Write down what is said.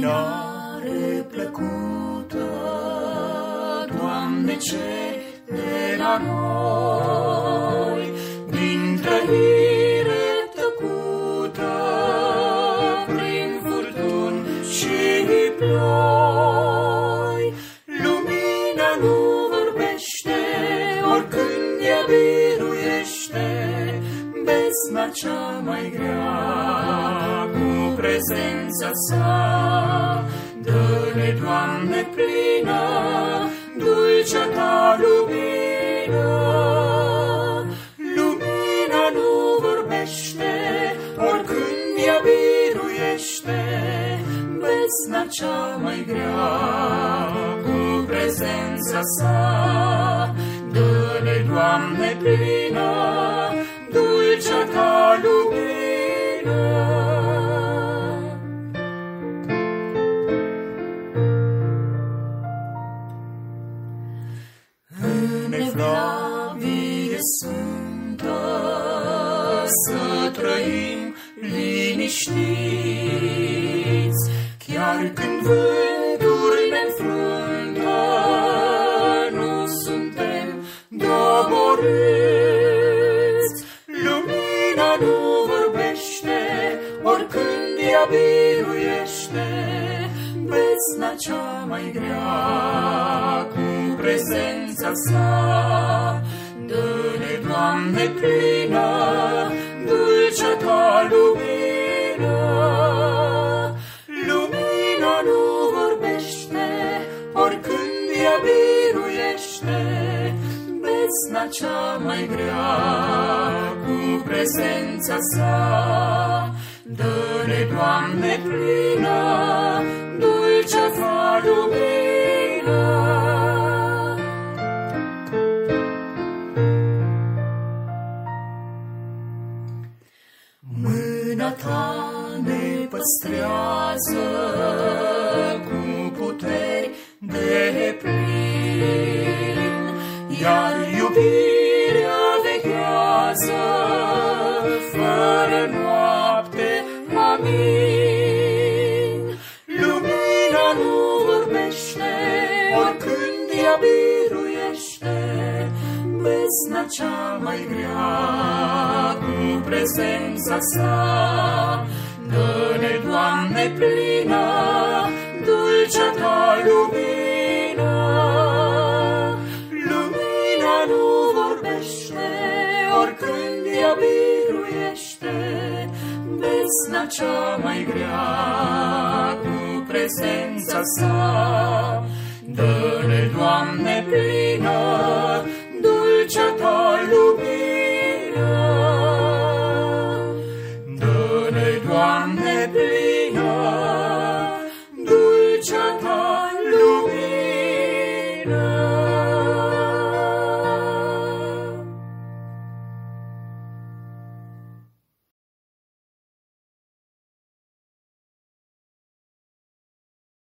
Întâmpinare plăcută, Doamne, ceri de la noi, din trăire tăcută, prin furtuni și ploi. Lumina nu vorbește, oricând ea biruiește, besna cea mai grea, cu prezența sa. Dă-ne, Doamne, plină, dulcea ta lumină. Lumina nu vorbește, oricând ea biruiește, besna cea mai grea, cu prezența sa. Dă-ne, Doamne, plină, dulcea ta lumină. În evlavie sfântă să trăim liniștiți, chiar când vânturi ne înfruntă, nu suntem doborâți. Lumina nu vorbește, oricând ea biruiește, besna cea mai grea, cu prezența sa. Dă-ne, Doamne, plină, dulcea ta lumină. Lumina nu vorbește, oricând ea biruiește, besna cea mai grea, cu prezența sa. Dă-ne, Doamne, plină, dulcea ta lumină. Mâna ta ne păstrează cu puteri de plin, iar iubirea veghează fără noapte. Amin. Lumina nu vorbește, oricând ea biruiește, besna cea mai grea, cu prezența sa. Dă-ne, Doamne, plină, dulcea ta lumină. Lumina nu vorbește, oricând ea biruiește, besna cea mai grea, cu prezența sa. Dă-ne, Doamne, plină, dulcea ta lumină. Dă-ne, Doamne, plină, dulcea ta lumină.